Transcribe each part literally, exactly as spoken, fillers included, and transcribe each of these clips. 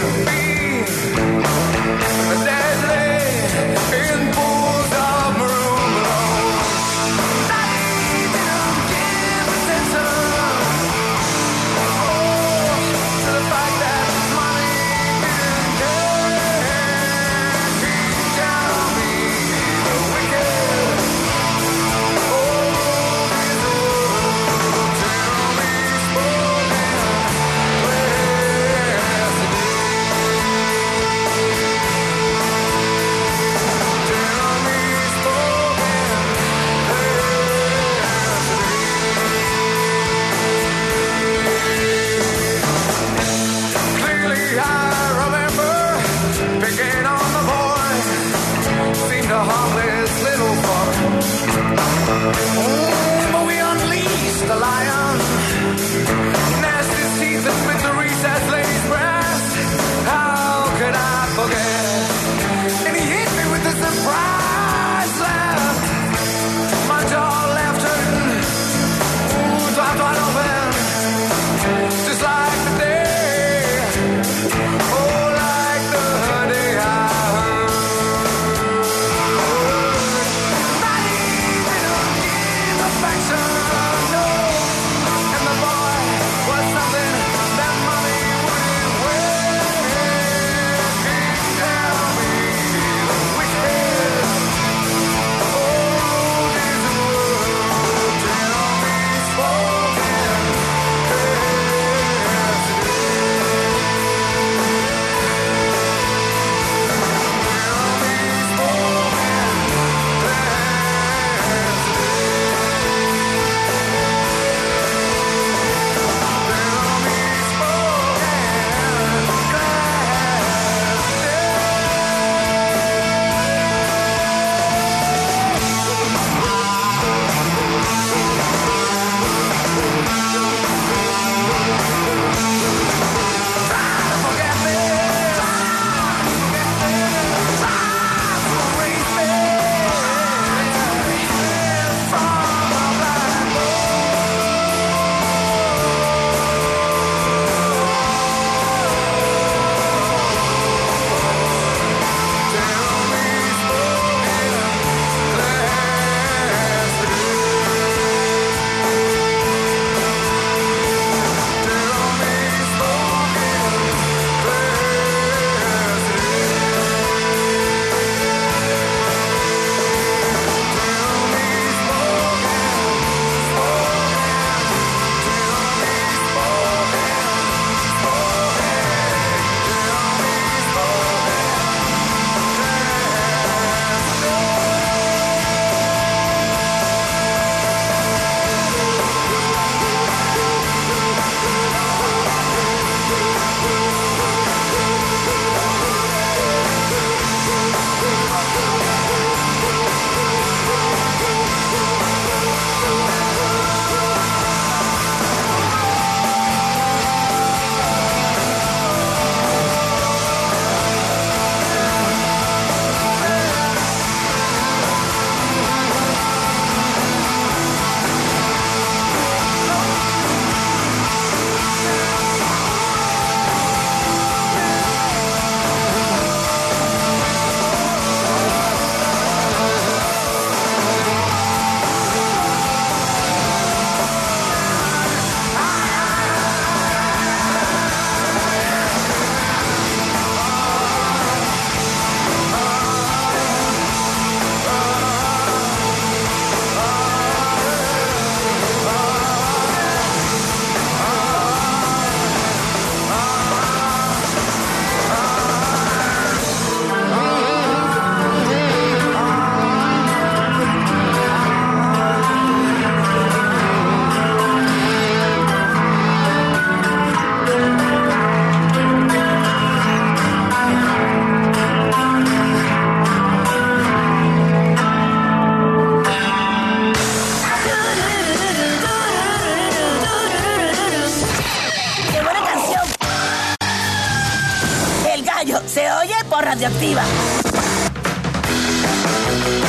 Se oye por Radioactiva.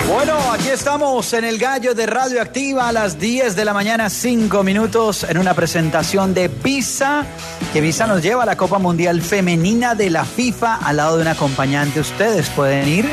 Bueno, aquí estamos en el Gallo de Radioactiva a las diez de la mañana, cinco minutos, en una presentación de Visa, que Visa nos lleva a la Copa Mundial Femenina de la FIFA al lado de un acompañante. Ustedes pueden ir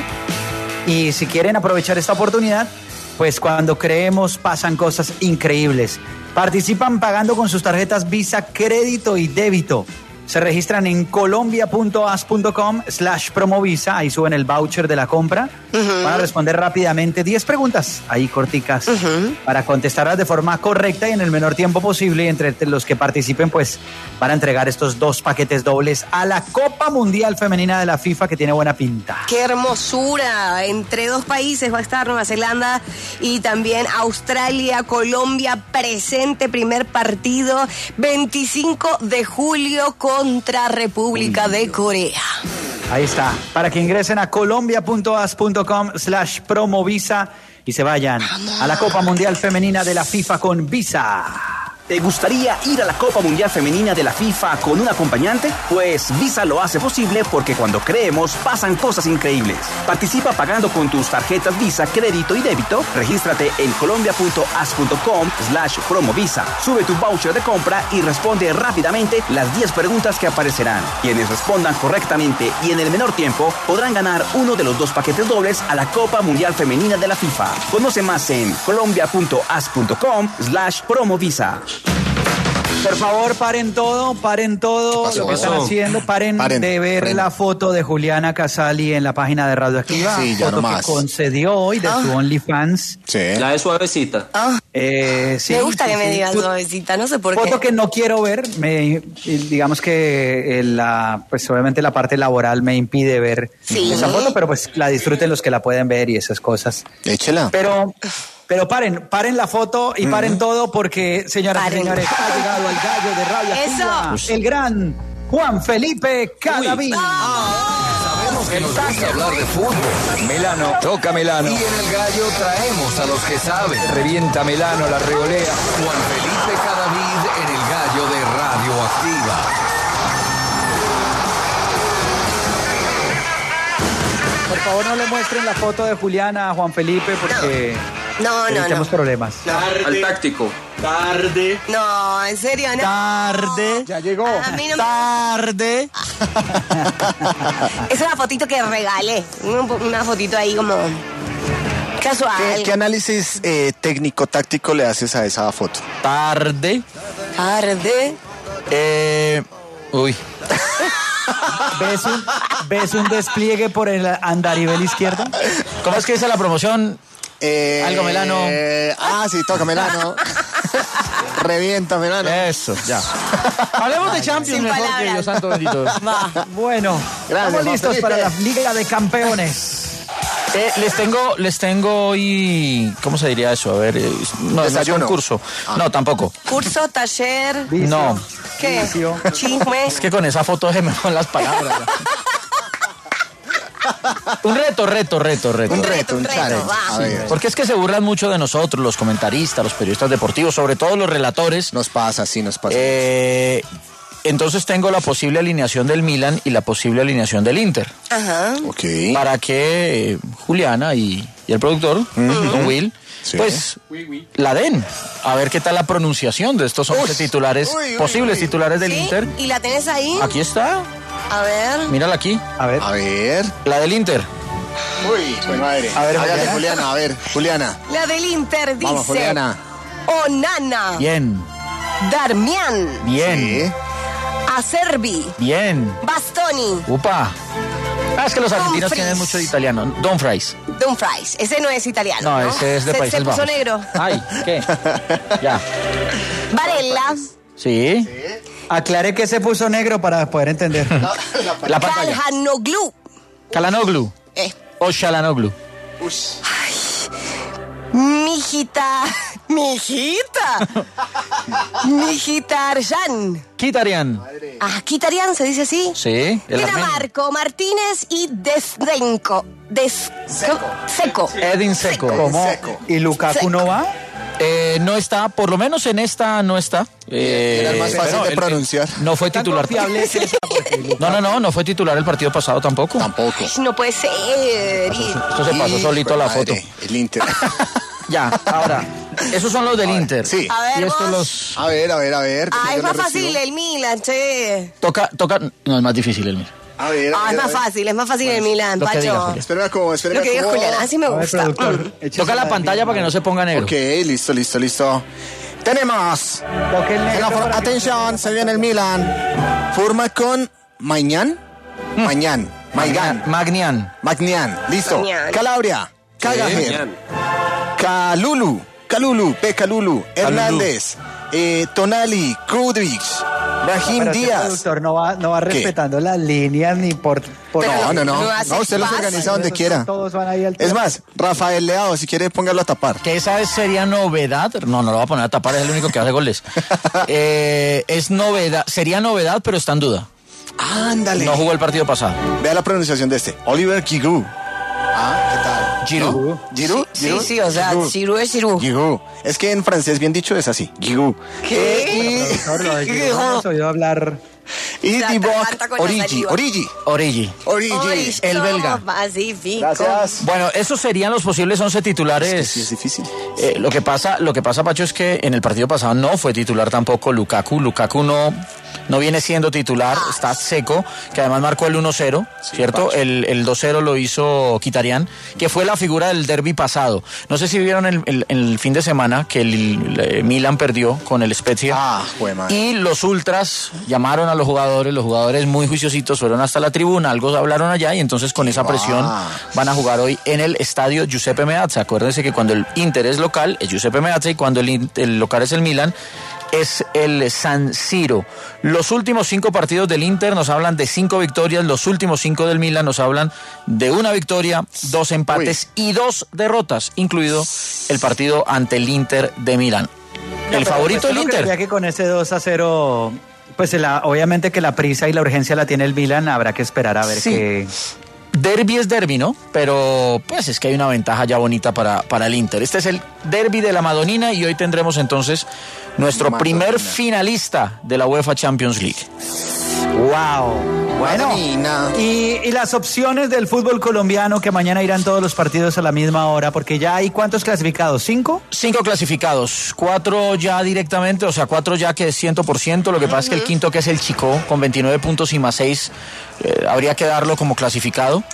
y si quieren aprovechar esta oportunidad, pues cuando creemos pasan cosas increíbles. Participan pagando con sus tarjetas Visa, crédito y débito. Se registran en colombia.as.com slash promovisa. Ahí suben el voucher de la compra. Uh-huh. Van a responder rápidamente diez preguntas, ahí corticas, uh-huh, para contestarlas de forma correcta y en el menor tiempo posible. Y entre los que participen, pues, van a entregar estos dos paquetes dobles a la Copa Mundial Femenina de la FIFA, que tiene buena pinta. ¡Qué hermosura! Entre dos países va a estar Nueva Zelanda y también Australia, Colombia presente. Primer partido, veinticinco de julio contra República de Corea. Ahí está, para que ingresen a colombia.as.com slash promovisa y se vayan a la Copa Mundial Femenina de la FIFA con Visa. ¿Te gustaría ir a la Copa Mundial Femenina de la FIFA con un acompañante? Pues Visa lo hace posible porque cuando creemos pasan cosas increíbles. Participa pagando con tus tarjetas Visa, crédito y débito. Regístrate en colombia.as.com slash promovisa. Sube tu voucher de compra y responde rápidamente las diez preguntas que aparecerán. Quienes respondan correctamente y en el menor tiempo podrán ganar uno de los dos paquetes dobles a la Copa Mundial Femenina de la FIFA. Conoce más en colombia.as.com slash promovisa. Por favor, paren todo, paren todo lo que están haciendo, paren, paren de ver paren. la foto de Juliana Casali en la página de Radioactiva. Sí, ya foto no que concedió hoy de ah. su OnlyFans. Sí. La de suavecita. Ah. Eh, sí, me gusta sí, que sí. me digas suavecita, no sé por foto qué. Foto que no quiero ver, me, digamos que la, pues obviamente la parte laboral me impide ver sí. esa foto, pero pues la disfruten los que la pueden ver y esas cosas. Échela. Pero... Pero paren, paren la foto y paren uh-huh. todo porque, señoras paren. y señores, ha llegado al Gallo de Radioactiva el gran Juan Felipe Cadavid. Ah, sabemos que nos gusta hablar de fútbol. Melano, toca Melano. Y en el Gallo traemos a los que saben. Revienta Melano, la reolea. Juan Felipe Cadavid en el Gallo de Radioactiva. Por favor, no le muestren la foto de Juliana a Juan Felipe porque... No, no, no. Tenemos problemas. Tarde. Al táctico. Tarde. No, en serio, no. Tarde. Ya llegó. A mí no me... Tarde. Es una fotito que regalé. Una fotito ahí como casual. ¿Qué, qué análisis eh, técnico-táctico le haces a esa foto? Tarde. Tarde. Eh... Uy. ¿Ves un, ¿Ves un despliegue por el andarivel izquierdo? ¿Cómo es que dice la promoción? Eh, Algo Melano. Eh, ah, sí, toca Melano. Revienta Melano. Eso, ya. Hablemos de Champions Sin mejor palabras. que Dios santo bendito. Va. Bueno, gracias, estamos listos Felipe. para la Liga de Campeones. Eh, les tengo, les tengo hoy, ¿cómo se diría eso? A ver, eh, no, no es un curso. Ah. No, tampoco. Curso, taller. Vicio. No. ¿Qué? Vicio. Chisme. Es que con esa foto se me van las palabras. Un reto, reto, reto, reto. Un reto, un reto, challenge. va. A ver. Porque es que se burlan mucho de nosotros, los comentaristas, los periodistas deportivos, sobre todo los relatores. Nos pasa, sí, nos pasa. Eh, entonces tengo la posible alineación del Milan y la posible alineación del Inter. Ajá. Ok. Para que eh, Juliana y, y el productor, uh-huh. Don Will, sí. pues oui, oui. la den. A ver qué tal la pronunciaación de estos once titulares, uy, uy, posibles uy. titulares del ¿Sí? Inter. ¿Y la tenés ahí? Aquí está. A ver. Mírala aquí. A ver. A ver. La del Inter. Uy, mi madre. A ver, Hágale, Juliana. Juliana, a ver, Juliana. La del Inter dice. Vamos, Juliana. Onana. Bien. Darmian. Bien. Sí. Acerbi. Bien. Bastoni. Upa. Ah, es que los argentinos Dumfries. tienen mucho de italiano. Dumfries. Dumfries. Ese no es italiano. No, No, ese es de se, Países se puso Bajos. negro. Ay, ¿qué? Ya. Varela. Sí. Aclaré que se puso negro para poder entender. La, la, La pantalla. Calhanoglu. Kalanoglu. Eh. O Shalanoglu. Ush. Mijita. Mijita. Mijita Arjan. Kitarian. Ah, Kitarian se dice así. Sí. el Dinamarco, Martínez y Desdenko. Des... Seco. Seco. Edin Seco. ¿Cómo? Seco. ¿Y Lukaku Seco. no va? Eh, no está, por lo menos en esta no está. Eh, Era más fácil bueno, de el- pronunciar. No fue titular. No, no, no, no fue titular el partido pasado tampoco. Tampoco. Ay, no puede ser. Y- Esto se pasó solito a la foto. Madre, el Inter. Ya, ahora, esos son los del Inter. Sí. A ver, Y estos vos. los A ver, a ver, a ver. Ah, que es yo más lo fácil recibo. el Milan, che. toca, toca, no es más difícil el mío. A ver, a Ah, ver, es a más ver. fácil, es más fácil el Milan, lo que diga, Pacho. Julián. Espérame como, espérame Lo que diga como. Julián, así me A ver, gusta. productor, Mm. échese Toca la pantalla para que no se ponga negro. Ok, listo, listo, listo. Tenemos. Toque el En la negro for- para que- Atención, se viene el Milan. Forma con Mañán. Mañán. Maigán. Magnian. Magnián. Listo. Magnián. Calabria. Cagajer. Calulu. Calulu. P. Calulu. Hernández. Eh, Tonali. Kudrich. Brahim Pero este Díaz. productor no va, no va ¿Qué? respetando las líneas ni por... por Pero No, no, no. no hace No, usted los paz. organiza donde Esos quiera. Todos van ahí al Es más, Rafael Leao, si quiere, póngalo a tapar. Que esa es- sería novedad. No, no lo va a poner a tapar, es el único que hace goles. Eh, es novedad, sería novedad, pero está en duda. Ándale. No jugó el partido pasado. Vea la pronunciación de este. Oliver Giroud. Ah, ¿qué tal? Giroud. Giroud. Sí, Giroud? sí, o sea, Giroud. Giroud es Giroud. Giroud. Es que en francés bien dicho es así. Giroud. ¿Qué? Productor, lo de que no hemos oído hablar... Y, y Se Divock atraganta con la Origi. saliva. Origi. Origi. Origi. Hoy el somos belga. Pacífico. Gracias. Bueno, esos serían los posibles once titulares. Sí, es difícil. Eh, lo que pasa, lo que pasa, Pacho, es que en el partido pasado no fue titular tampoco Lukaku. Lukaku no, no viene siendo titular, está seco, que además marcó el uno cero, ¿cierto? Pacho. El, el dos cero lo hizo Mkhitaryan, que fue la figura del derbi pasado. No sé si vieron el, el- el fin de semana que el, el Milan perdió con el Spezia. Ah, jue madre. Y los ultras llamaron a los jugadores, los jugadores muy juiciositos fueron hasta la tribuna, algo hablaron allá y entonces con esa presión Ah. van a jugar hoy en el estadio Giuseppe Meazza. Acuérdense que cuando el Inter es local es Giuseppe Meazza y cuando el, In- el local es el Milan es el San Siro. Los últimos cinco partidos del Inter nos hablan de cinco victorias, los últimos cinco del Milan nos hablan de una victoria, dos empates y dos derrotas, incluido el partido ante el Inter de Milán. El Pero, favorito pues, del uno Inter. creería que con ese dos a cero, pues la, obviamente que la prisa y la urgencia la tiene el Milan, habrá que esperar a ver Sí. qué... Derby es derby, ¿no? Pero pues es que hay una ventaja ya bonita para, para el Inter. Este es el derby de la Madonina y hoy tendremos entonces nuestro Madonina. primer finalista de la UEFA Champions League. ¡Wow! Bueno, Madonina. y, y las opciones del fútbol colombiano que mañana irán todos los partidos a la misma hora, porque ya hay ¿cuántos clasificados? ¿Cinco? Cinco clasificados, cuatro ya directamente, o sea, cuatro ya que es cien por ciento. Lo que pasa es que el quinto, que es el Chico, con veintinueve puntos y más seis, eh, habría que darlo como clasificado.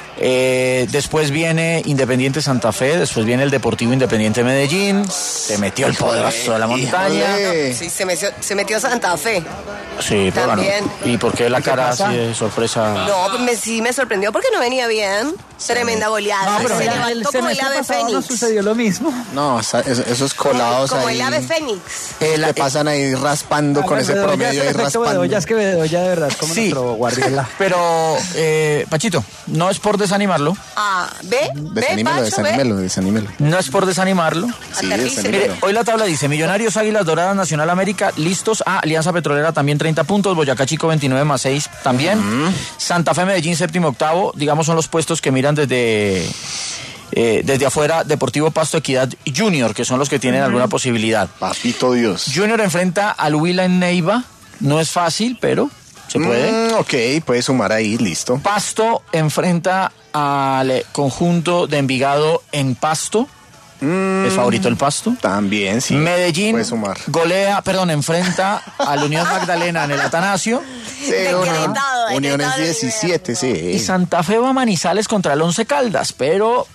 Eh, después viene Independiente Santa Fe, después viene el Deportivo Independiente Medellín, se metió el poderoso de la montaña. Híjole. Sí, se metió, se metió Santa Fe. Sí, pero bueno. También. ¿Y por qué la cara pasa? así de sorpresa? No, pues me, sí me sorprendió porque no venía bien. Tremenda goleada. No, pero se ya levantó el como el semestre ave pasado no fénix. sucedió lo mismo. No, esa- eso- esos colados Como ahí. el ave fénix. Eh, la- que pasan ahí raspando con ese Bedoya, promedio el ahí efecto raspando. Bedoya, es que Bedoya de verdad es como Sí. nuestro Guardiola. Pero, eh, Pachito, no es por desanimarlo, Ah, ¿ve? ¿Ve, Desanímelo, Pacho? ¿Ve? desanímelo, desanímelo. no es por desanimarlo. Sí, Aterrice. Mire, desanímelo. hoy la tabla dice Millonarios, Águilas Doradas, Nacional América, listos. Ah, Alianza Petrolera también treinta puntos, Boyacá Chico veintinueve más seis también. Santa Fe, Medellín séptimo, octavo, digamos son los puestos que miran desde, eh, desde afuera. Deportivo Pasto, Equidad y Junior, que son los que tienen alguna posibilidad. Papito Dios. Junior enfrenta al Huila en Neiva, no es fácil, pero se puede. Mm, ok, puede sumar ahí, listo. Pasto enfrenta al conjunto de Envigado en Pasto. Es favorito el Pasto. También, sí. Medellín Puede sumar. golea, perdón, enfrenta al Unión Magdalena en el Atanasio. Sí, Decretado, Unión, decretado Unión es el diecisiete, Y sí. Santa Fe va a Manizales contra el Once Caldas, pero...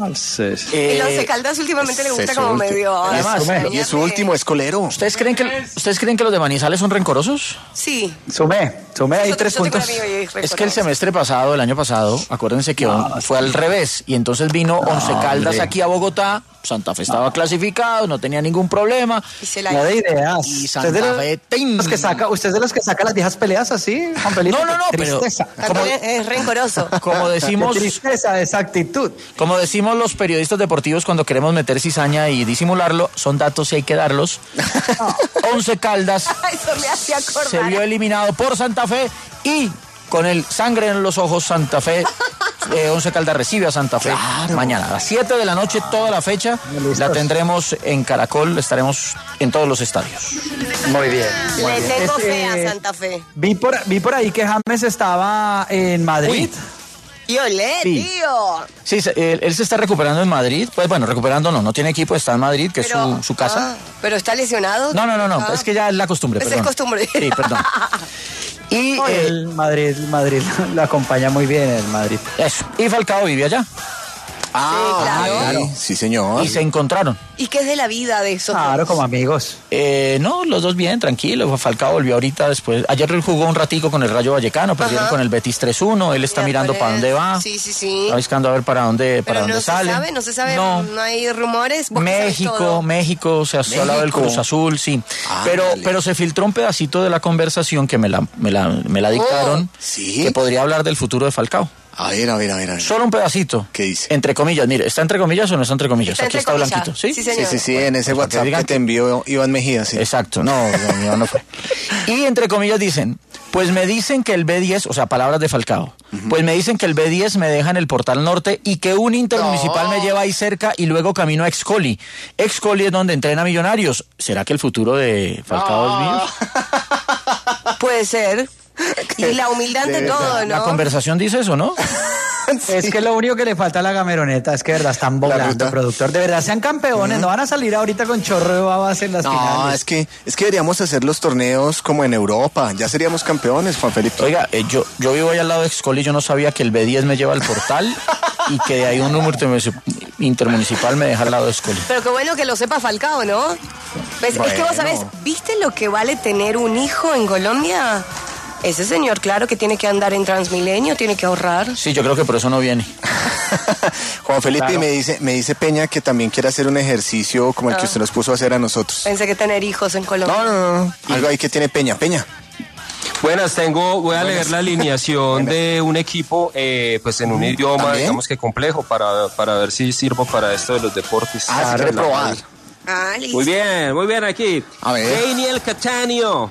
eh, El Once Caldas últimamente le gusta es como su ulti- medio... y es- Además, y es su último escolero. ¿ustedes creen que ¿ustedes creen que los de Manizales son rencorosos? Sí. Sumé, sumé ahí Yo- tres yo tengo puntos. un amigo y Es que el reconozco. semestre pasado, el año pasado, acuérdense que fue al revés. Y entonces vino Once Caldas aquí a Bogotá. Santa Fe estaba clasificado, no tenía ningún problema. Y se la No de ideas. Y ¿Usted es de Santa los- Fe, ¡tin! los que saca, ¿Usted es de los que saca las viejas peleas así, Juan Felipe? No, no, no, Qué pero- tristeza. También es, es rencoroso. Como Qué decimos, tristeza esa actitud. como decimos los periodistas deportivos cuando queremos meter cizaña y disimularlo, son datos y hay que darlos. Once Caldas Eso me hacía acordar. se vio eliminado por Santa Fe y con el sangre en los ojos Santa Fe eh, Once Caldas recibe a Santa Fe Claro. mañana. A las siete de la noche, toda la fecha la tendremos en Caracol. Estaremos en todos los estadios. Muy bien. Le tengo Este, fe a Santa Fe. Vi por, vi por ahí que James estaba en Madrid. Uy. Y olé, Sí. tío. Sí, se- él, él se está recuperando en Madrid. Pues bueno, recuperando no, no tiene equipo, está en Madrid, que Pero, es su, su casa. ah, ¿pero está lesionado? No, no, no, no, Ah. es que ya es la costumbre, Esa es perdón. costumbre. Sí, perdón. Y Oye, eh, el Madrid, Madrid lo acompaña muy bien el Madrid. eso. Y Falcao vive allá. Ah, claro. ok. Sí, señor. Y se encontraron. ¿Y qué es de la vida de esos Claro, dos? como amigos. Eh, no, los dos bien, tranquilos. Falcao volvió ahorita después. Ayer él jugó un ratico con el Rayo Vallecano, perdieron Ajá. con el Betis tres uno. Él está mirando para dónde va. Sí, sí, sí. Está buscando a ver para dónde, para Pero dónde no se sale. sabe, no se sabe, No. no, hay rumores. ¿Vos qué sabés México, todo? México, se ha se ha hablado del México. Cruz Azul, sí. Ah, pero, dale. pero se filtró un pedacito de la conversación que me la, me la, me la dictaron, ¿sí? que podría hablar del futuro de Falcao. A ver, a ver, a ver, a ver. Solo un pedacito. ¿Qué dice? Entre comillas, mire, ¿está entre comillas o no está entre comillas? Está Aquí entre está comillas. blanquito, ¿sí? Sí, Sí, señor. sí, sí, en ese Pues para que WhatsApp digan que te que- envió Iván Mejía, sí. Exacto, no, Dios mío, no fue. Y entre comillas dicen, pues me dicen que el B diez, o sea, palabras de Falcao, pues me dicen que el B diez me deja en el Portal Norte y que un intermunicipal me lleva ahí cerca y luego camino a Excoli. Excoli es donde entrena Millonarios. ¿Será que el futuro de Falcao es mío? Puede ser. Y la humildad ante todo, La ¿no? conversación dice eso, ¿no? Es que lo único que le falta a la gameroneta es que de verdad están volando, ruta. productor. De verdad sean campeones, no van a salir ahorita con chorro de babas en las No, finales. es que, es que deberíamos hacer los torneos como en Europa. Ya seríamos campeones, Juan Felipe. Oiga, eh, yo, yo vivo ahí al lado de Excoli y yo no sabía que el B diez me lleva al Portal y que de ahí un número intermunicipal me deja al lado de Excoli. Pero qué bueno que lo sepa Falcao, ¿no? ¿Ves? Es que vos Bueno. sabés, ¿viste lo que vale tener un hijo en Colombia? Ese señor, claro que tiene que andar en Transmilenio, tiene que ahorrar. Sí, yo creo que por eso no viene. Juan Felipe Claro. me dice, me dice Peña que también quiere hacer un ejercicio como el que Ah. usted nos puso a hacer a nosotros. Pensé que tener hijos en Colombia. No, no, no. Algo ahí que tiene Peña. Peña. Buenas, tengo, voy a leer la alineación de un equipo, eh, pues en un idioma, ¿También? digamos que complejo, para, para ver si sirvo para esto de los deportes. Ah, sí quiere probar. Ah, listo. Muy bien, muy bien aquí. A ver. Daniel Catania,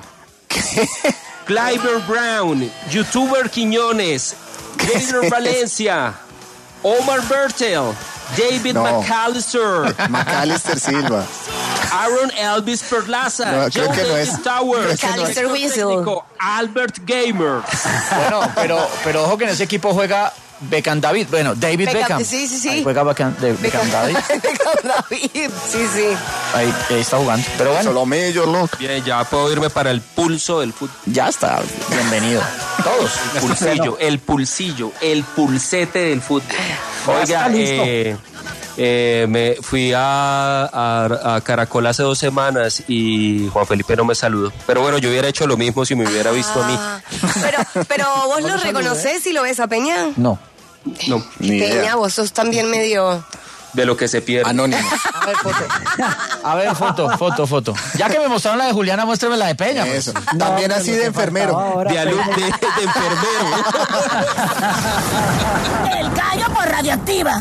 Cliver Brown, YouTuber Quiñones, Jader Valencia, Omar Bertel, David No. McAllister, Macalister Silva. Aaron Elvis Perlaza, No, creo Joe que no Davis es. Towers, Creo que no es. Callister Whistle. técnico, Albert Gamer. Bueno, pero, pero ojo que en ese equipo juega Beckham David. Bueno, David Beckham, Beckham. sí, sí, sí. Ahí juega Beckham, de- Beckham David. Beckham David, sí, sí. Ahí, ahí está jugando. Pero bueno, Solo Major Lock. Bien, ya puedo irme para el pulso del fútbol. ya está. Bienvenido. Todos. Pulsillo, el pulsillo, el pulsete del fútbol. Oiga, eh, eh, me fui a, a, a Caracol hace dos semanas y Juan Felipe no me saludó. Pero bueno, yo hubiera hecho lo mismo si me hubiera visto a mí. Ah, pero, pero vos lo reconoces y lo ves a Peña. No. No, Ni Peña, idea. vos sos también medio... de lo que se pierde. Anónimo. A ver, foto. A ver, foto, foto, foto. Ya que me mostraron la de Juliana, muéstrame la de Peña. pues. Eso. También así de enfermero. De, alu- de, de enfermero. El gallo por Radioactiva.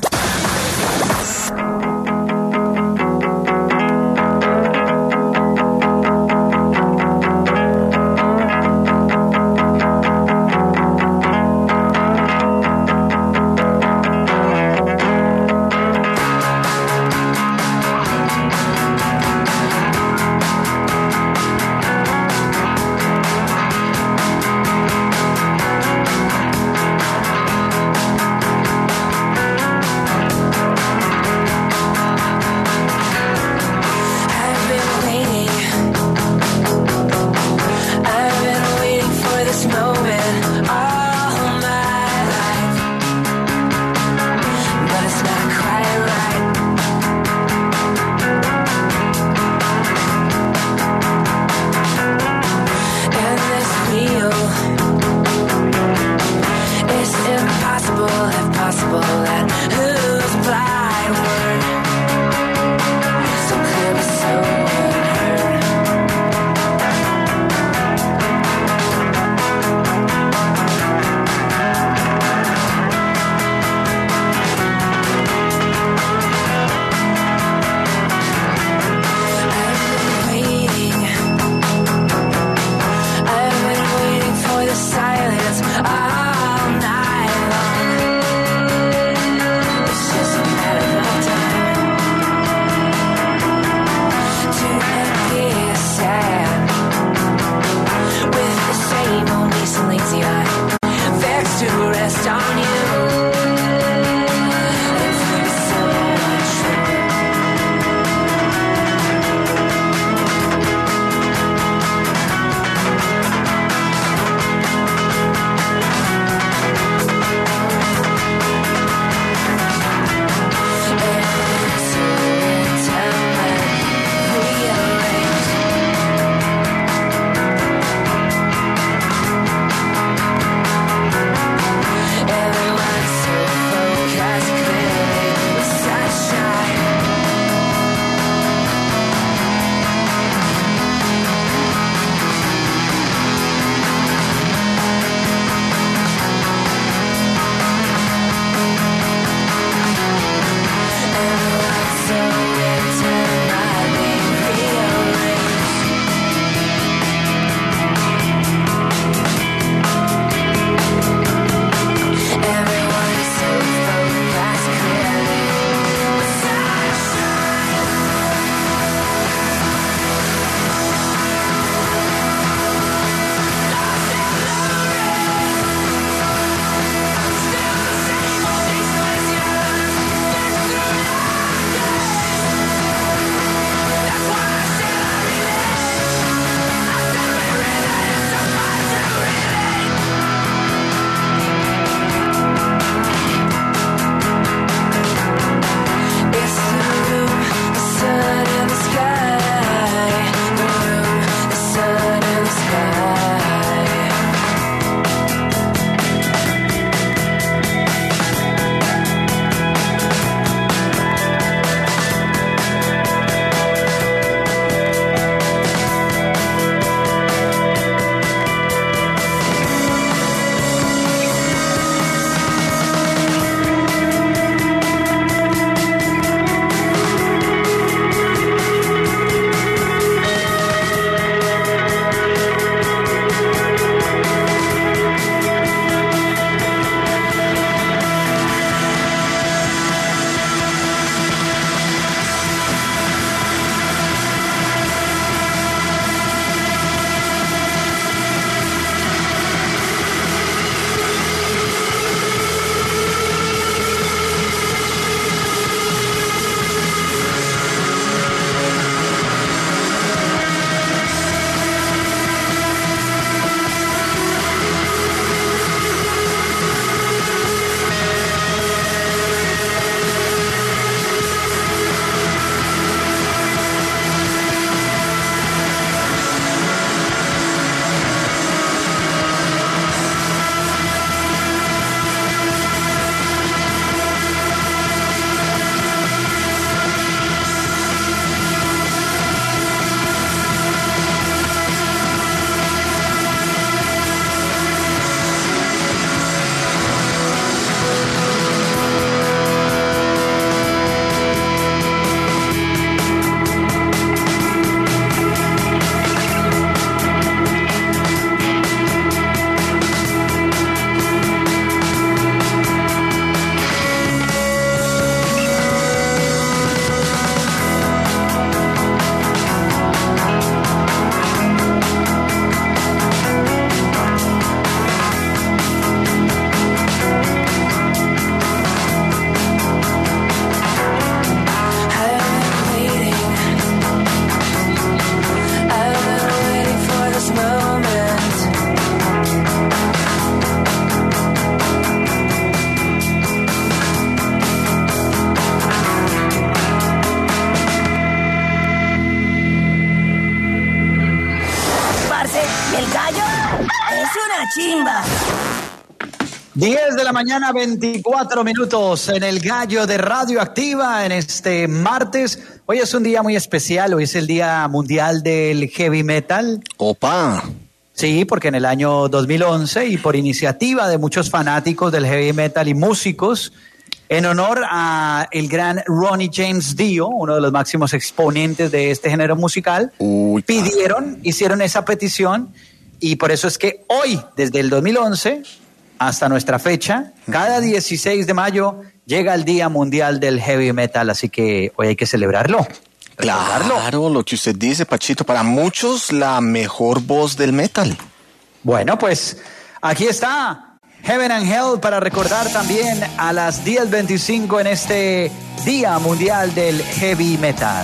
chimba. diez de la mañana, veinticuatro minutos en el Gallo de Radioactiva en este martes. Hoy es un día muy especial, hoy es el Día Mundial del Heavy Metal. Opa. Sí, porque en el año dos mil once y por iniciativa de muchos fanáticos del heavy metal y músicos, en honor a el gran Ronnie James Dio, uno de los máximos exponentes de este género musical, Uy, pidieron, hicieron esa petición y por eso es que hoy, desde el dos mil once hasta nuestra fecha, cada dieciséis de mayo llega el Día Mundial del Heavy Metal, así que hoy hay que celebrarlo. recordarlo. Claro, lo que usted dice, Pachito, para muchos la mejor voz del metal. Bueno, pues aquí está Heaven and Hell para recordar también a las diez veinticinco en este Día Mundial del Heavy Metal.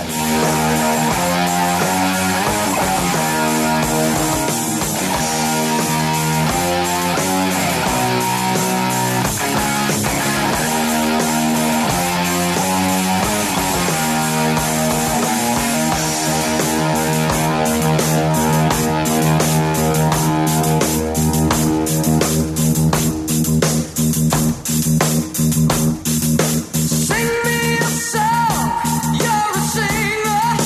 Sing me a song, you're a singer.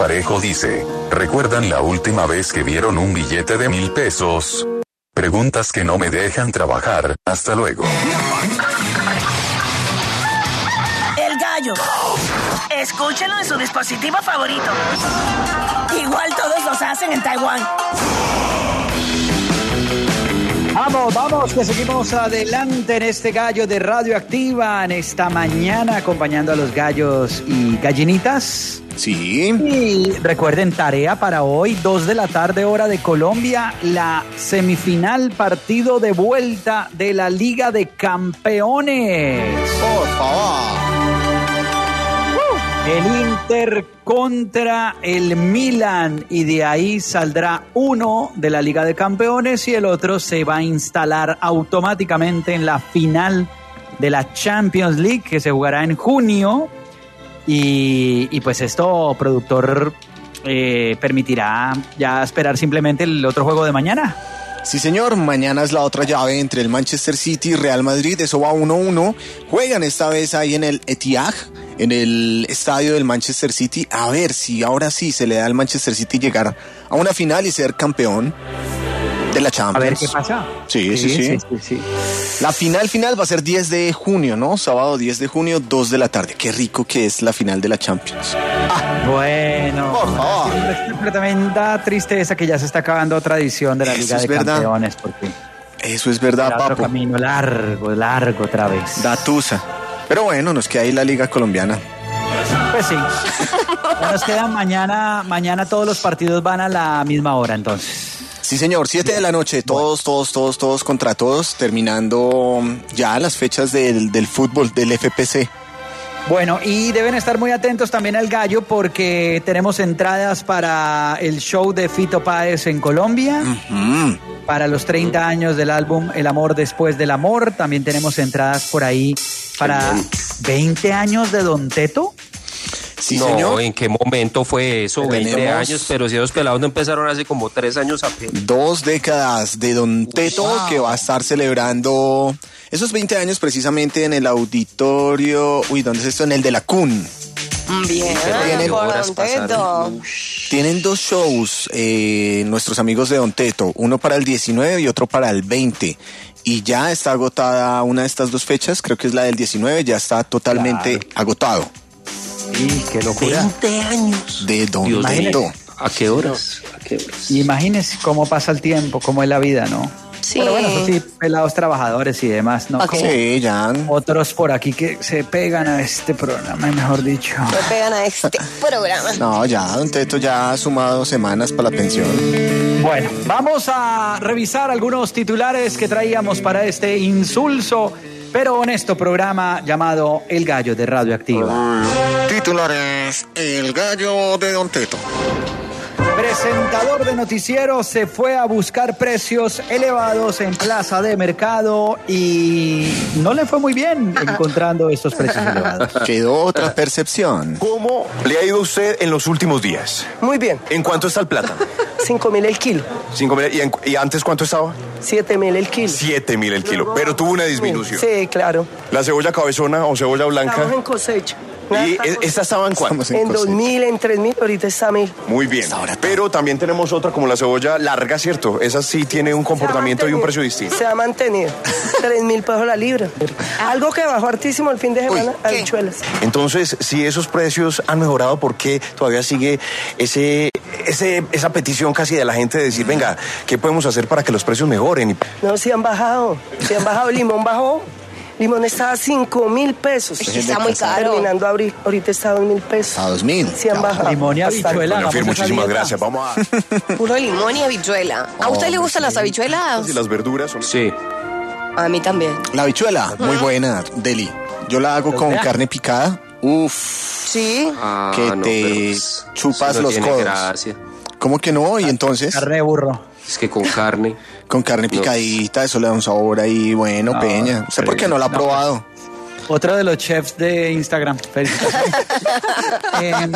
Parejo dice, ¿recuerdan la última vez que vieron un billete de mil pesos? Preguntas que no me dejan trabajar. Hasta luego. El gallo. Escúchenlo en su dispositivo favorito. Igual todos los hacen en Taiwán. Vamos, vamos, que seguimos adelante en este gallo de Radioactiva en esta mañana, acompañando a los gallos y gallinitas. Sí. Y recuerden, tarea para hoy, dos de la tarde, hora de Colombia, la semifinal, partido de vuelta de la Liga de Campeones. Por favor. El Inter contra el Milan, y de ahí saldrá uno de la Liga de Campeones y el otro se va a instalar automáticamente en la final de la Champions League, que se jugará en junio. Y, y pues esto, productor, eh, permitirá ya esperar simplemente el otro juego de mañana. Sí, señor, mañana es la otra llave entre el Manchester City y Real Madrid, eso va uno uno. Juegan esta vez ahí en el Etihad, en el estadio del Manchester City. A ver si ahora sí se le da al Manchester City llegar a una final y ser campeón de la Champions. A ver qué pasa. Sí, sí, sí. sí, sí, sí. La final final va a ser diez de junio, ¿no? Sábado diez de junio, dos de la tarde. Qué rico que es la final de la Champions. Ah, bueno. Por favor. Pero también da tristeza que ya se está acabando otra edición de la Eso Liga es de verdad. Campeones. Porque eso es verdad, será otro papo. camino largo, largo otra vez. Da tusa. Pero bueno, nos queda ahí la Liga Colombiana. Pues sí. Ya nos quedan mañana, mañana todos los partidos van a la misma hora, entonces. Sí, señor, siete de la noche, todos, todos, todos, todos contra todos, terminando ya las fechas del, del fútbol, del F P C. Bueno, y deben estar muy atentos también al gallo porque tenemos entradas para el show de Fito Páez en Colombia, Mm. para los treinta años del álbum El Amor Después del Amor. También tenemos entradas por ahí para veinte años de Don Teto. Sí, no, señor. ¿en qué momento fue eso? Tenemos veinte años, pero si esos pelados no empezaron hace como tres años apenas. Dos décadas de Don Teto, Wow. que va a estar celebrando esos veinte años precisamente en el auditorio, uy, ¿dónde es esto? En el de la C U N. Bien, Tienen- por horas Don pasaron. Teto. Tienen dos shows, eh, nuestros amigos de Don Teto, uno para el diecinueve y otro para el veinte. Y ya está agotada una de estas dos fechas, creo que es la del diecinueve, ya está totalmente Claro. agotado. Y qué locura. veinte años. De Don Dios Teto. mío. ¿A qué horas? ¿A qué horas? Imagínense cómo pasa el tiempo, cómo es la vida, ¿no? Sí. Pero bueno, eso sí, pelados trabajadores y demás, ¿no? Ok. Como Sí, ya. otros por aquí que se pegan a este programa, mejor dicho. Me pegan a este programa. No, ya, Don Teto ya ha sumado semanas para la pensión. Bueno, vamos a revisar algunos titulares que traíamos para este insulso pero honesto programa llamado El Gallo de Radioactiva. Titulares: El gallo de Don Teto. Presentador de noticiero se fue a buscar precios elevados en plaza de mercado y no le fue muy bien encontrando estos precios elevados. Quedó otra percepción. ¿Cómo le ha ido a usted en los últimos días? Muy bien. ¿En cuánto está el plátano? Cinco mil el kilo. Cinco mil. ¿Y, en- y antes cuánto estaba? Siete mil el kilo. Siete mil el kilo. Pero tuvo una disminución. Sí, claro. La cebolla cabezona o cebolla blanca. Estamos en cosecha. ¿Y e- esta estaba en cuánto? Estamos En dos mil, en tres mil, ahorita está mil. Muy bien. Pero también tenemos otra como la cebolla larga, ¿cierto? Esa sí tiene un comportamiento y un precio distinto. Se ha mantenido. Tres mil pesos la libra. Algo que bajó hartísimo el fin de semana, habichuelas. Entonces, si esos precios han mejorado, ¿por qué todavía sigue ese, ese, esa petición casi de la gente de decir, venga, ¿qué podemos hacer para que los precios mejoren? Y- No, si han bajado. Si han bajado, el limón bajó. Limón está a cinco mil pesos. Es que está muy caro. Terminando abril, ahorita está a dos mil pesos. A dos mil. Si han bajado. Limón y Bastante. habichuela. Bueno, Fir, hagamos esa muchísimas dieta. gracias. Vamos a... Puro limón y habichuela. ¿A usted le gustan las habichuelas? Y las verduras son... Sí. A mí también. La habichuela, muy buena, Deli. Yo la hago con vea. carne picada. Uf, Sí. Ah, que no, te pero, pues, chupas eso no los tiene codos. gracia. ¿Cómo que no? Y entonces, Carne de burro. Es que con carne. con carne No. picadita, eso le da un sabor ahí, bueno, No, peña. ¿Usted por qué no la ha no, probado? Otro de los chefs de Instagram. Felicitaciones. Em,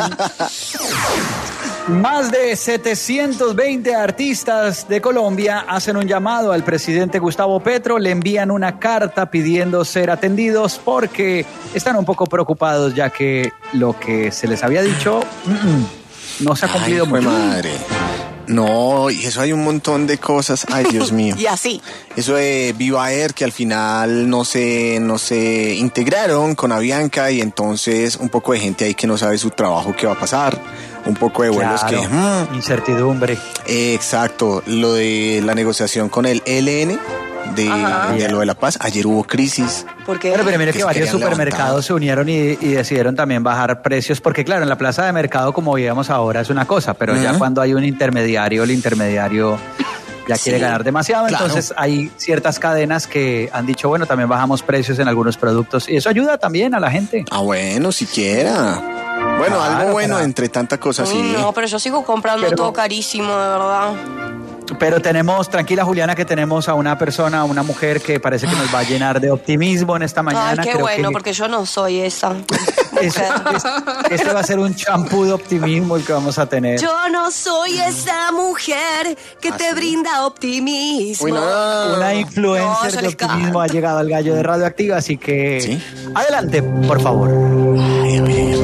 más de setecientos veinte artistas de Colombia hacen un llamado al presidente Gustavo Petro, le envían una carta pidiendo ser atendidos porque están un poco preocupados ya que lo que se les había dicho mm, mm, no se ha cumplido Ay, mucho. Madre. No, y eso hay un montón de cosas. Ay, Dios mío. Y así. Eso de Viva Air, que al final no se, no se integraron con Avianca y entonces un poco de gente ahí que no sabe su trabajo, qué va a pasar. Un poco de vuelos Claro, que... Mm, incertidumbre. eh, exacto. Lo de la negociación con el E L N, de, de lo de La Paz. Ayer hubo crisis. ¿Por qué? Pero, pero mire Que que se varios querían supermercados levantar. se unieron y, y decidieron también bajar precios, porque claro, en la plaza de mercado, como veíamos ahora, es una cosa, pero ya Ujú. cuando hay un intermediario, el intermediario ya Sí, quiere ganar demasiado, claro. entonces hay ciertas cadenas que han dicho, bueno, también bajamos precios en algunos productos, y eso ayuda también a la gente. Ah, bueno, siquiera. Bueno, Claro, algo bueno pero- entre tanta cosa así. Uy, no, pero yo sigo comprando Pero- todo carísimo, de verdad. Pero tenemos, tranquila Juliana, que tenemos a una persona, a una mujer que parece que nos va a llenar de optimismo en esta mañana. Ay, qué Creo bueno, que porque yo no soy esa. es- es- este va a ser un champú de optimismo el que vamos a tener. Yo no soy esa mujer que te brinda optimismo. Uy, no. Una No, influencer yo de les optimismo canto. ha llegado al gallo de Radioactiva, así que ¿Sí? adelante, por favor. Ay, a ver.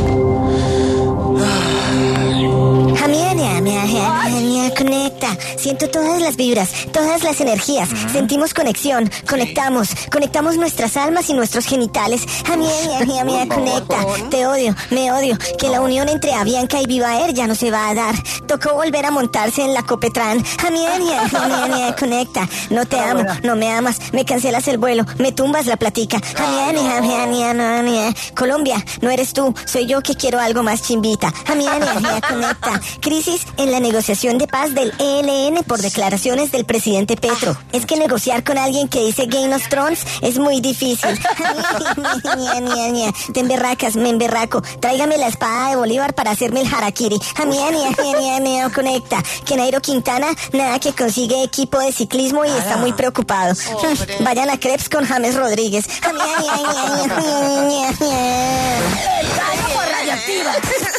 Conecta, siento todas las vibras, todas las energías, sentimos conexión, conectamos, conectamos nuestras almas y nuestros genitales. Conecta, te odio, me odio, que la unión entre Avianca y Viva Air ya no se va a dar. Tocó volver a montarse en la Copetran. Conecta, no te amo, no me amas, me cancelas el vuelo, me tumbas la platica. Colombia, no eres tú, soy yo que quiero algo más chimbita. Conecta, crisis en la negociación de paz del E L N por declaraciones del presidente Petro. Es que negociar con alguien que dice Game of Thrones es muy difícil. Te emberracas, me emberraco. Tráigame la espada de Bolívar para hacerme el harakiri. Conecta, que Nairo Quintana nada que consigue equipo de ciclismo y está muy preocupado. Vayan a Crepes con James Rodríguez. El gallo por Radioactiva.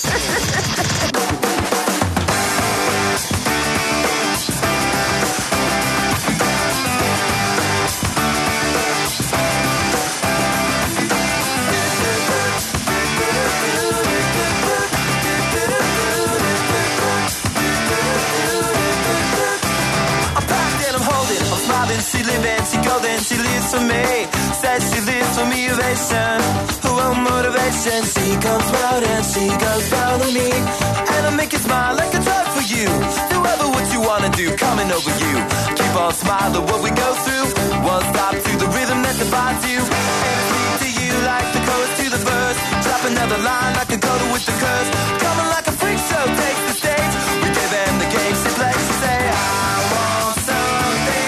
She living, she golden, she lives for me. Says she lives for me, ovation. Who want motivation? She comes round and she goes round to me. And I make you smile like a drug for you. Do ever what you wanna do, coming over you. Keep on smiling what we go through. One stop to the rhythm that divides you. And I speak to you like the chorus to the verse. Drop another line like a coda with the curse. Coming like a freak show, takes the stage. We give them the game, she plays, she say, I want something.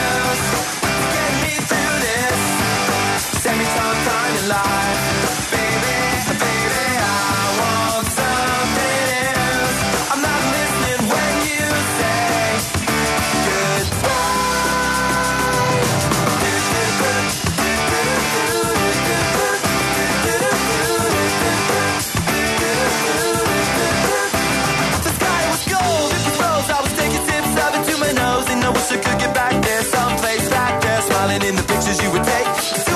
Send me some kind of life, baby, baby, I want something else. I'm not listening when you say goodbye. The sky was gold, it was rose, I was taking tips up into my nose, and I wish I could get back there, someplace back there, smiling in the pictures you would take.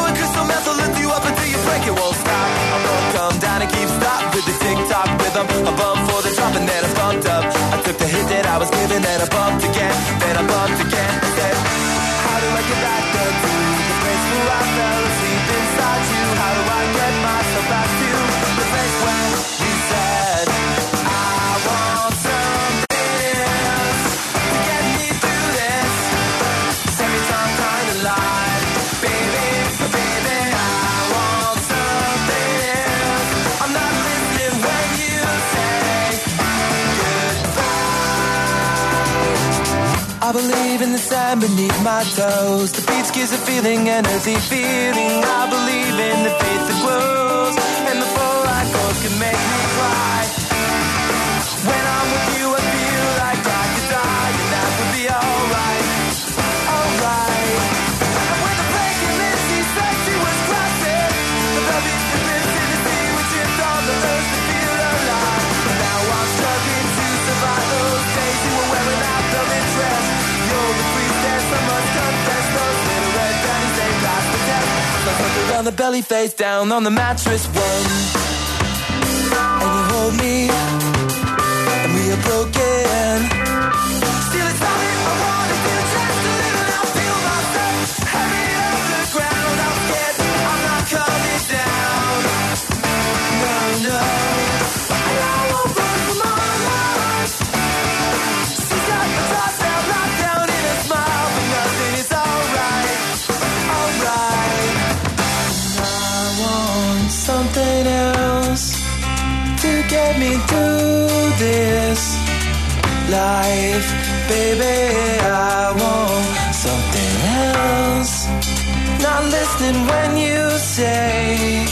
It won't stop. I won't come down and keep stop with the tick-tock rhythm. I bumped for the drop and then I bumped up. I took the hit that I was given, then I bumped again, then I bumped again. I said, how do I get back there to the place where I fell asleep inside you? How do I get myself back to the place where we said, I want something else to get me through this. Send me some kind of light, baby, baby, I want something else. I'm not listening when you say goodbye. I believe in the sand beneath my toes. The beach gives a feeling, an earthy feeling. I believe in the faith that grows, and the full light goes can make me cry. When I'm with you, I feel like I could die, and that would be alright, alright. And when the breaking is, she said she was crossing the beach to miss in the sea, we tripped on the earth to feel alive. And now I'm struggling to survive those days you were wearing out the dress. You're the priestess, I must confess. Those little red panties, they last the test. So I put around the belly, face down on the mattress one, and you hold me, and we you're broken. Still it's something I wanna do just a little. I feel myself heavy off the ground. I'm scared I'm not coming down. No, no. And I won't run from all mine. She's got the toss out locked down in a smile, but nothing is alright, alright. I want something else to get me through this life, baby. I want something else. Not listening when you say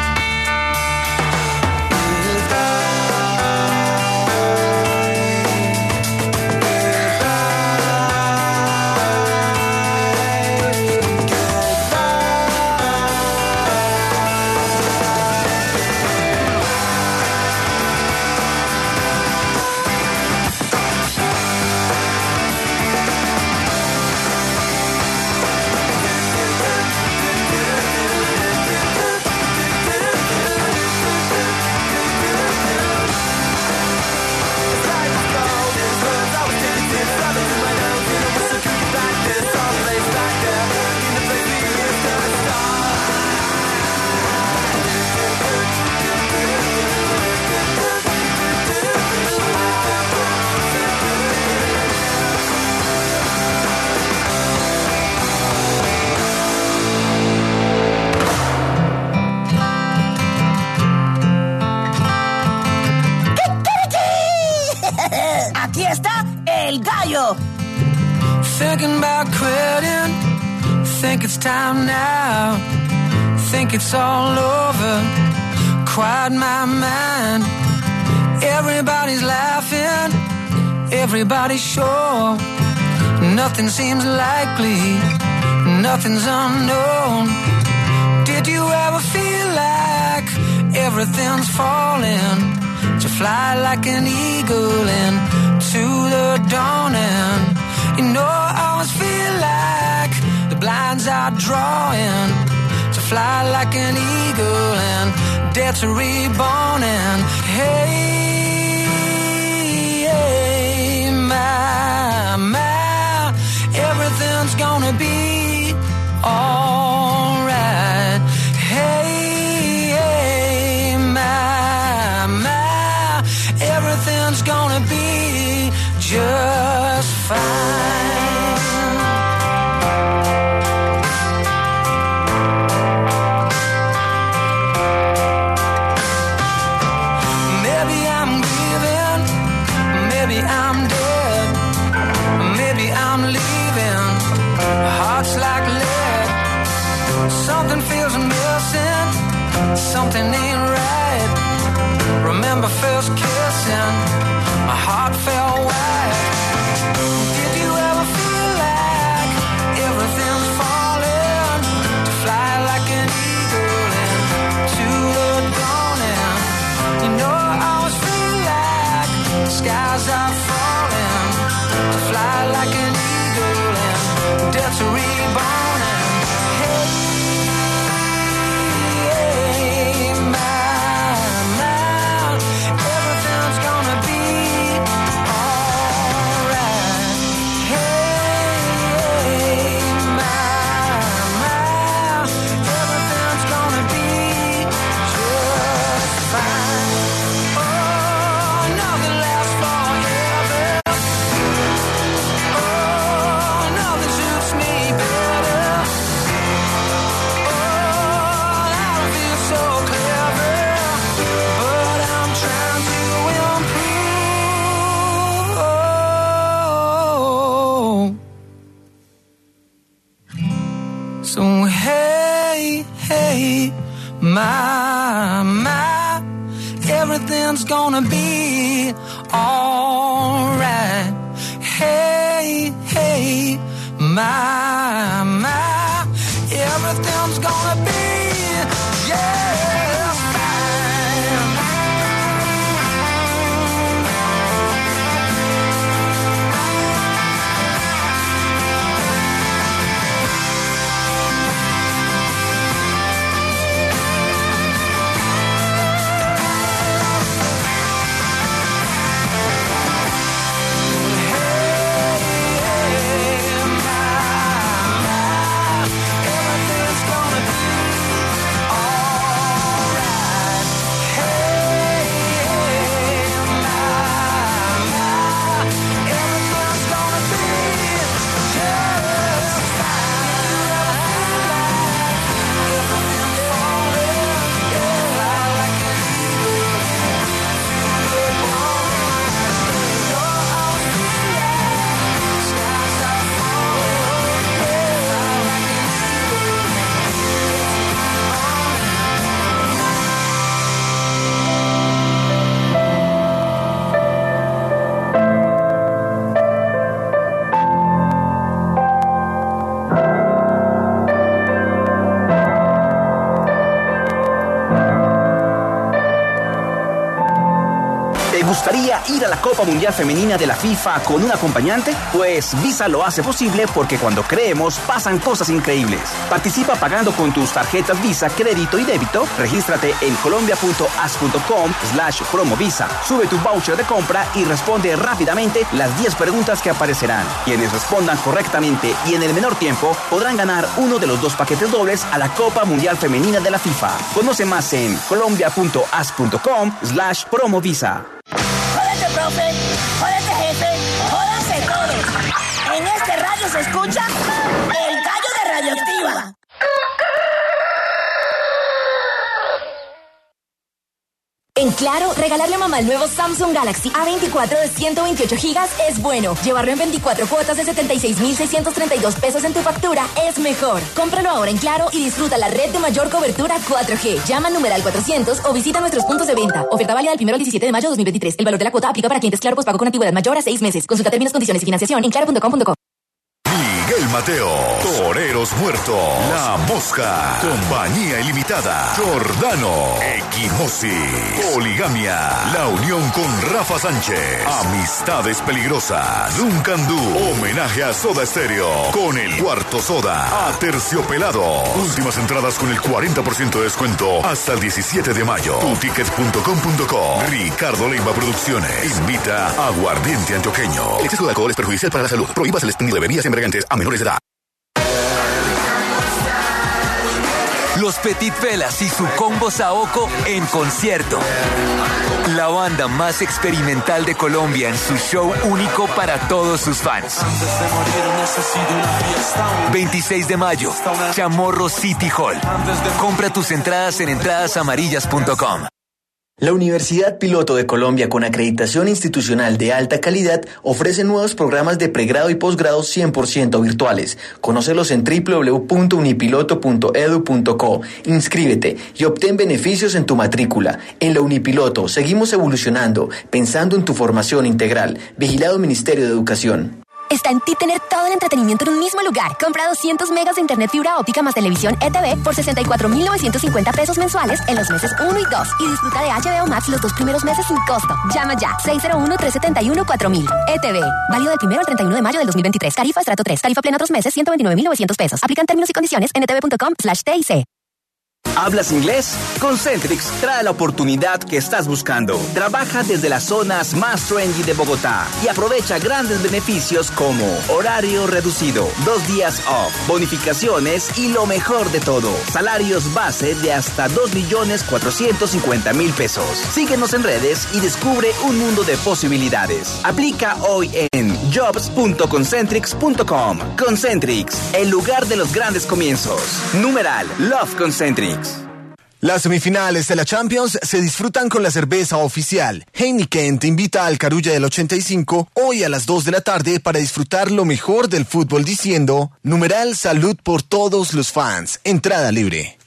Aquí está el gallo. thinking about quitting. Think it's time now. Think it's all over. Quiet my mind. Everybody's laughing. Everybody's sure. Nothing seems likely. Nothing's unknown. Did you ever feel like everything's falling? To fly like an eagle into the dawning. You know I always feel like the blinds are drawing. To fly like an eagle and death to reborn. And hey, hey, my, my, everything's gonna be alright. Hey, hey, my, my, everything's gonna be just fine. Maybe I'm grieving, maybe I'm dead, maybe I'm leaving, heart's like lead. Something feels missing, something ain't right. Remember first kissing, my heart felt wide. Did you ever feel like everything's falling? To fly like an eagle into the dawning. You know I always feel like the skies are falling. To fly like an eagle and death to reborn. And hey, hey, my, my, everything's gonna be alright. Hey, hey, my, my, everything's gonna be just fine. Oh, nothing lasts forever. Oh, nothing suits me better. Oh, I don't feel so clever, but I'm trying to improve. So hey, hey, my, my, everything's gonna be alright. Hey, hey, my, my, everything's gonna be just fine. gustaría ir a la Copa Mundial Femenina de la FIFA con un acompañante? Pues Visa lo hace posible porque cuando creemos pasan cosas increíbles. Participa pagando con tus tarjetas Visa, crédito y débito. Regístrate en colombia.as.com slash promovisa. Sube tu voucher de compra y responde rápidamente las diez preguntas que aparecerán. Quienes respondan correctamente y en el menor tiempo podrán ganar uno de los dos paquetes dobles a la Copa Mundial Femenina de la FIFA. Conoce más en colombia.as.com slash promovisa. Jódete, profe, jódete, jefe, jódanse todos. En este radio se escucha El Gallo de Radioactiva. En Claro, regalarle a mamá el nuevo Samsung Galaxy A veinticuatro de ciento veintiocho gigas es bueno. Llevarlo en veinticuatro cuotas de setenta y seis mil seiscientos treinta y dos pesos en tu factura es mejor. Cómpralo ahora en Claro y disfruta la red de mayor cobertura cuatro G. Llama al numeral cuatrocientos o visita nuestros puntos de venta. Oferta válida del primero al diecisiete de mayo de dos mil veintitrés. El valor de la cuota aplica para clientes Claro pospago con antigüedad mayor a seis meses. Consulta términos, condiciones y financiación en claro punto com punto co. Miguel Mateo, Toreros Muertos, La Mosca, Compañía Ilimitada, Jordano, Equimosis, Poligamia, La Unión con Rafa Sánchez, Amistades Peligrosas, Duncandú, homenaje a Soda Stereo, con el Cuarto Soda, Aterciopelado, últimas entradas con el cuarenta por ciento de descuento hasta el diecisiete de mayo, tuticket punto com punto co, Ricardo Leiva Producciones, invita a Aguardiente Antioqueño. El exceso de alcohol es perjudicial para la salud, prohíbas el expendio de bebidas embriagantes a menores de edad. Los Petit Felas y su combo Saoko en concierto. La banda más experimental de Colombia en su show único para todos sus fans. veintiséis de mayo, Chamorro City Hall. Compra tus entradas en entradas amarillas punto com. La Universidad Piloto de Colombia, con acreditación institucional de alta calidad, ofrece nuevos programas de pregrado y posgrado cien por ciento virtuales. Conócelos en doble u doble u doble u punto unipiloto punto edu punto co. Inscríbete y obtén beneficios en tu matrícula. En la Unipiloto seguimos evolucionando, pensando en tu formación integral. Vigilado Ministerio de Educación. Está en ti tener todo el entretenimiento en un mismo lugar. Compra doscientos megas de internet fibra óptica más televisión E T V por sesenta y cuatro mil novecientos cincuenta pesos mensuales en los meses uno y dos. Y disfruta de H B O Max los dos primeros meses sin costo. Llama ya, seis cero uno, tres siete uno, cuatro mil. E T V. Válido del primero al treinta y uno de mayo del dos mil veintitrés. Tarifa estrato tres. Tarifa plena otros meses, ciento veintinueve mil novecientos pesos. Aplican términos y condiciones en etv punto com slash T I C. ¿Hablas inglés? Concentrix trae la oportunidad que estás buscando. Trabaja desde las zonas más trendy de Bogotá y aprovecha grandes beneficios como horario reducido, dos días off, bonificaciones y lo mejor de todo, salarios base de hasta dos millones cuatrocientos cincuenta mil pesos. Síguenos en redes y descubre un mundo de posibilidades. Aplica hoy en jobs punto concentrix punto com. Concentrix, el lugar de los grandes comienzos. Numeral Love Concentrix. Las semifinales de la Champions se disfrutan con la cerveza oficial. Heineken te invita al Carulla del ochenta y cinco hoy a las dos de la tarde para disfrutar lo mejor del fútbol diciendo numeral salud por todos los fans. Entrada libre.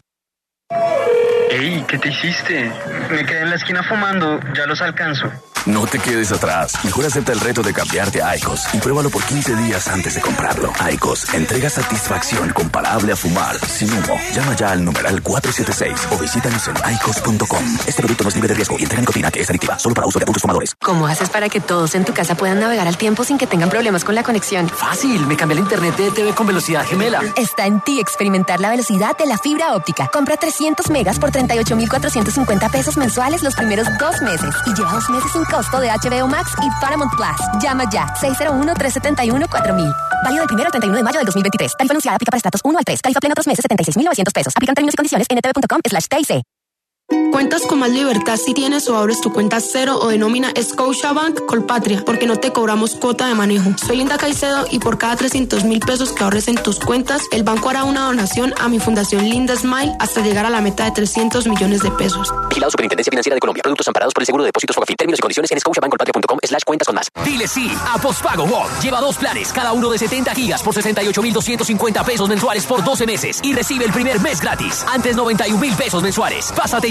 Ey, ¿qué te hiciste? Me quedé en la esquina fumando, ya los alcanzo. No te quedes atrás. Mejor acepta el reto de cambiarte a Aicos y pruébalo por quince días antes de comprarlo. Aicos entrega satisfacción comparable a fumar sin humo. Llama ya al numeral cuatro siete seis o visítanos en aicos punto com. Este producto no es libre de riesgo y entrega nicotina que es adictiva, solo para uso de adultos fumadores. ¿Cómo haces para que todos en tu casa puedan navegar al tiempo sin que tengan problemas con la conexión? Fácil, me cambié el internet de E T V con velocidad gemela. Está en ti experimentar la velocidad de la fibra óptica. Compra trescientos megas por treinta y ocho mil cuatrocientos cincuenta pesos mensuales los primeros dos meses y lleva dos meses sin costo de H B O Max y Paramount Plus. Llama ya, seis cero uno, tres siete uno, cuatro mil. Válido del primero al treinta y uno de mayo del dos mil veintitrés. Tarifa anunciada aplica para estratos uno al tres. Tarifa plena otros meses, setenta y seis mil novecientos pesos. Aplican términos y condiciones en etv punto com slash T I C. Cuentas con más libertad si tienes o abres tu cuenta cero o de nómina Scotiabank Colpatria, porque no te cobramos cuota de manejo. Soy Linda Caicedo y por cada trescientos mil pesos que ahorres en tus cuentas, el banco hará una donación a mi fundación Linda Smile hasta llegar a la meta de trescientos millones de pesos. Vigilado Superintendencia Financiera de Colombia. Productos amparados por el Seguro de Depósitos Fogafín. Términos y condiciones en scotiabankcolpatria punto com slash cuentas con más. Dile sí a Postpago World. Lleva dos planes, cada uno de setenta gigas por sesenta y ocho mil doscientos cincuenta pesos mensuales por doce meses y recibe el primer mes gratis. Antes noventa y un mil pesos mensuales. Pásate ya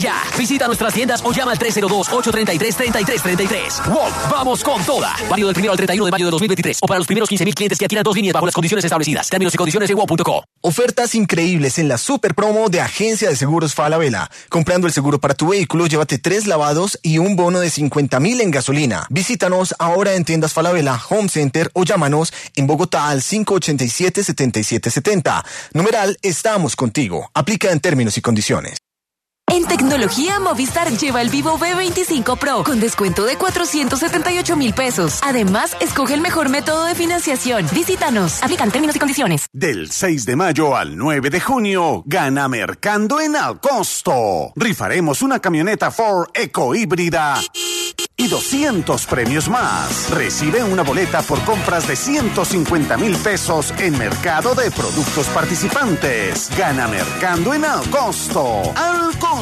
ya. Visita nuestras tiendas o llama al tres cero dos, ocho tres tres, tres tres tres tres. Walt, vamos con toda. Válido del primero al treinta y uno de mayo de dos mil veintitrés o para los primeros quince mil clientes que adquieran dos líneas bajo las condiciones establecidas. Términos y condiciones en walt punto co. Ofertas increíbles en la super promo de Agencia de Seguros Falabella. Comprando el seguro para tu vehículo, llévate tres lavados y un bono de cincuenta mil en gasolina. Visítanos ahora en tiendas Falabella, Home Center o llámanos en Bogotá al cinco ochenta y siete, setenta y siete setenta. Numeral Estamos Contigo. Aplica en términos y condiciones. En tecnología, Movistar lleva el Vivo V veinticinco Pro con descuento de cuatrocientos setenta y ocho mil pesos. Además, escoge el mejor método de financiación. Visítanos. Aplican términos y condiciones. Del seis de mayo al nueve de junio, gana Mercando en Alcosto. Rifaremos una camioneta Ford Eco híbrida y doscientos premios más. Recibe una boleta por compras de ciento cincuenta mil pesos en mercado de productos participantes. Gana Mercando en Alcosto. Alcosto.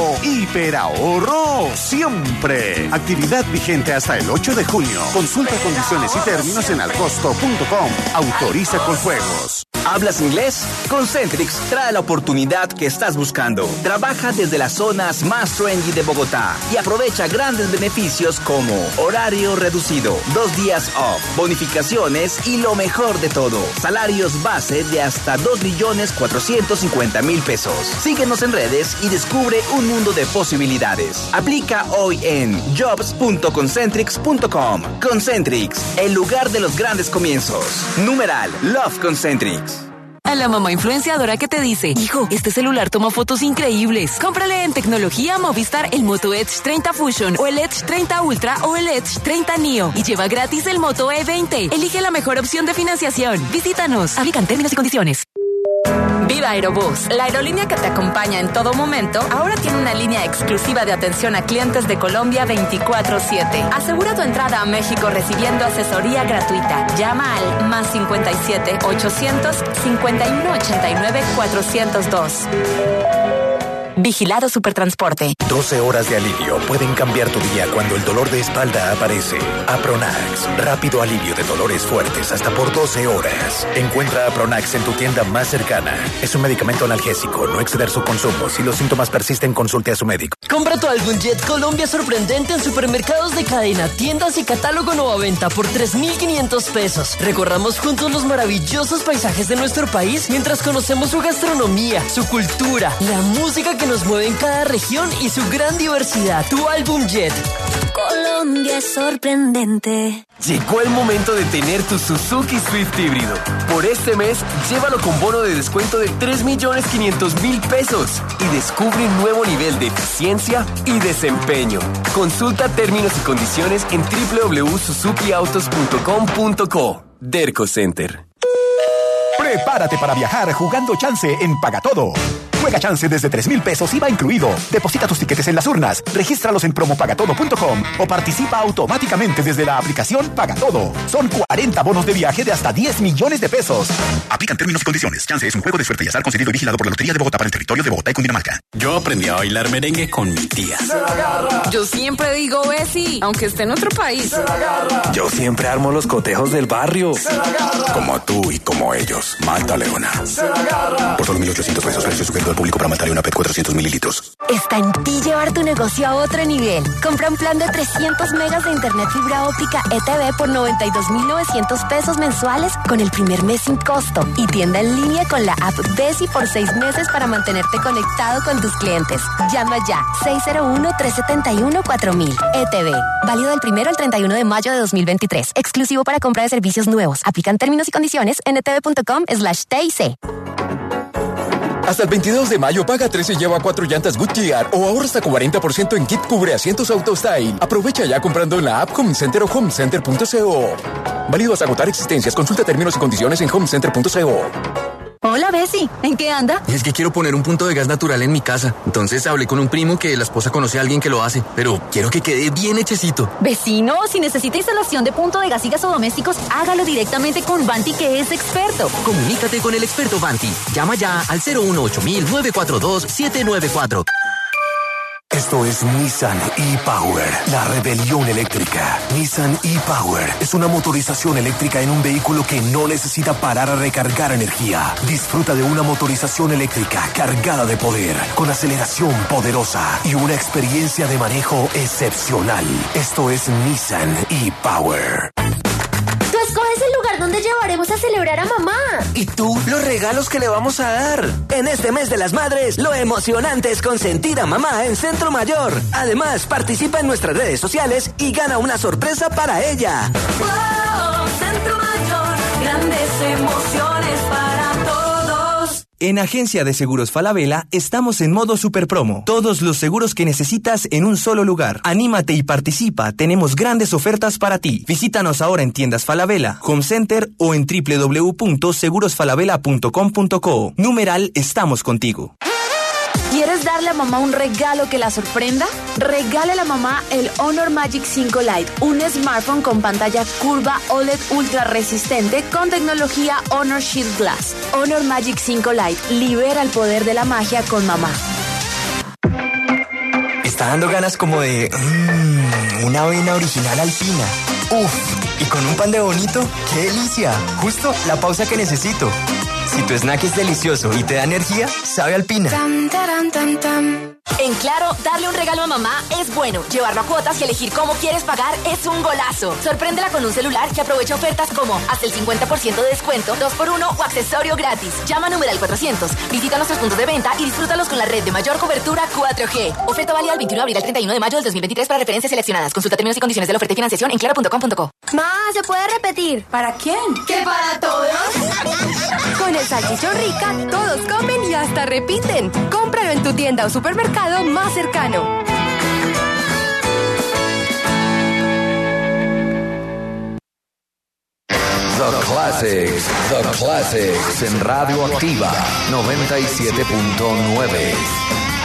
Hiperahorro siempre. Actividad vigente hasta el ocho de junio. Consulta condiciones y términos en alcosto punto com. Autoriza con juegos. ¿Hablas inglés? Concentrix trae la oportunidad que estás buscando. Trabaja desde las zonas más trendy de Bogotá y aprovecha grandes beneficios como horario reducido, dos días off, bonificaciones y lo mejor de todo, salarios base de hasta dos millones cuatrocientos cincuenta mil pesos. Síguenos en redes y descubre un mundo de posibilidades. Aplica hoy en jobs punto concentrix punto com. Concentrix, el lugar de los grandes comienzos. Numeral Love Concentrix. A la mamá influenciadora que te dice, hijo, este celular toma fotos increíbles. Cómprale en tecnología Movistar el Moto Edge treinta Fusion o el Edge treinta Ultra o el Edge treinta Neo y lleva gratis el Moto E veinte. Elige la mejor opción de financiación. Visítanos. Aplican términos y condiciones. Viva Aerobús, la aerolínea que te acompaña en todo momento, ahora tiene una línea exclusiva de atención a clientes de Colombia veinticuatro siete. Asegura tu entrada a México recibiendo asesoría gratuita. Llama al más cincuenta y siete, ochocientos, cincuenta y uno ochenta y nueve, cuatrocientos dos. Vigilado Supertransporte. doce horas de alivio pueden cambiar tu día cuando el dolor de espalda aparece. Apronax, rápido alivio de dolores fuertes hasta por doce horas. Encuentra Apronax en tu tienda más cercana. Es un medicamento analgésico, no exceder su consumo. Si los síntomas persisten, consulte a su médico. Compra tu álbum Jet Colombia sorprendente en supermercados de cadena, tiendas y catálogo nueva venta por tres mil quinientos pesos. Recorramos juntos los maravillosos paisajes de nuestro país mientras conocemos su gastronomía, su cultura, la música que nos mueve en cada región y su gran diversidad. Tu álbum Jet. Colombia es sorprendente. Llegó el momento de tener tu Suzuki Swift híbrido. Por este mes, llévalo con bono de descuento de tres millones quinientos mil pesos y descubre un nuevo nivel de eficiencia y desempeño. Consulta términos y condiciones en doble u doble u doble u punto suzuki autos punto com punto co. Derco Center. Prepárate para viajar jugando Chance en Paga Todo. Juega Chance desde tres mil pesos I V A incluido. Deposita tus tiquetes en las urnas, regístralos en promo paga todo punto com o participa automáticamente desde la aplicación Paga Todo. Son cuarenta bonos de viaje de hasta diez millones de pesos. Aplican términos y condiciones. Chance es un juego de suerte y azar concedido y vigilado por la Lotería de Bogotá para el territorio de Bogotá y Cundinamarca. Yo aprendí a bailar merengue con mi tía. Se la agarra. Yo siempre digo Bessie, aunque esté en otro país. Se la agarra. Yo siempre armo los cotejos del barrio. Se la agarra. Como tú y como ellos. Malta Leona. Se la agarra. Por solo mil ochocientos pesos, precio sugerido al público para Malta Leona P E T cuatrocientos mililitros. Está en ti llevar tu negocio a otro nivel. Compra un plan de trescientos megas de internet fibra óptica E T V por noventa y dos mil novecientos pesos mensuales con el primer mes sin costo. Y tienda en línea con la app Bessie por seis meses para mantenerte conectado con tus clientes. Llama ya seis cero uno, tres siete uno, cuatro mil. E T V. Válido del primero al treinta y uno de mayo de dos mil veintitrés. Exclusivo para compra de servicios nuevos. Aplican términos y condiciones en etv punto com slash T I C. Hasta el veintidós de mayo paga tres y lleva cuatro llantas Goodyear o ahorra hasta cuarenta por ciento en kit cubre asientos Auto Style. Aprovecha ya comprando en la app Home Center o homecenter punto co. Válido hasta agotar existencias. Consulta términos y condiciones en homecenter punto co. Hola, Bessie. ¿En qué anda? Es que quiero poner un punto de gas natural en mi casa. Entonces hablé con un primo que la esposa conoce a alguien que lo hace, pero quiero que quede bien hechecito. Vecino, si necesita instalación de punto de gas y gasodomésticos, hágalo directamente con Vanti, que es experto. Comunícate con el experto Vanti. Llama ya al cero uno ocho mil, nueve cuatro dos, siete nueve cuatro. Esto es Nissan e-Power, la rebelión eléctrica. Nissan e-Power es una motorización eléctrica en un vehículo que no necesita parar a recargar energía. Disfruta de una motorización eléctrica cargada de poder, con aceleración poderosa y una experiencia de manejo excepcional. Esto es Nissan e-Power. Tú escoges el lugar donde llevaremos a celebrar a mamá. Y tú, los regalos que le vamos a dar. En este mes de las madres, lo emocionante es consentir a mamá en Centro Mayor. Además, participa en nuestras redes sociales y gana una sorpresa para ella. Wow, Centro Mayor, grandes emociones para todos. En Agencia de Seguros Falabella estamos en modo super promo. Todos los seguros que necesitas en un solo lugar. Anímate y participa. Tenemos grandes ofertas para ti. Visítanos ahora en tiendas Falabella, Home Center o en doble u doble u doble u punto seguros falabella punto com punto co. Numeral Estamos Contigo. ¿Quieres darle a mamá un regalo que la sorprenda? Regálale a mamá el Honor Magic cinco Lite, un smartphone con pantalla curva O L E D ultra resistente con tecnología Honor Shield Glass. Honor Magic cinco Lite, libera el poder de la magia con mamá. Está dando ganas como de mmm, una avena original alpina. Uf, y con un pan de bonito, ¡qué delicia! Justo la pausa que necesito. Si tu snack es delicioso y te da energía, sabe alpina. Tan, taran, tan, tan. En Claro, darle un regalo a mamá es bueno. Llevarlo a cuotas y elegir cómo quieres pagar es un golazo. Sorpréndela con un celular que aprovecha ofertas como hasta el cincuenta por ciento de descuento, dos por uno o accesorio gratis. Llama a numeral cuatrocientos, visita nuestros puntos de venta y disfrútalos con la red de mayor cobertura cuatro G. Oferta válida del veintiuno de abril al treinta y uno de mayo del dos mil veintitrés para referencias seleccionadas. Consulta términos y condiciones de la oferta y financiación en claro punto com punto co. Ma, ¿se puede repetir? ¿Para quién? ¿Qué para todos? Con el salchichón rica, todos comen y hasta repiten. Cómpralo en tu tienda o supermercado más cercano. The Classics, The Classics en Radio Activa noventa y siete punto nueve.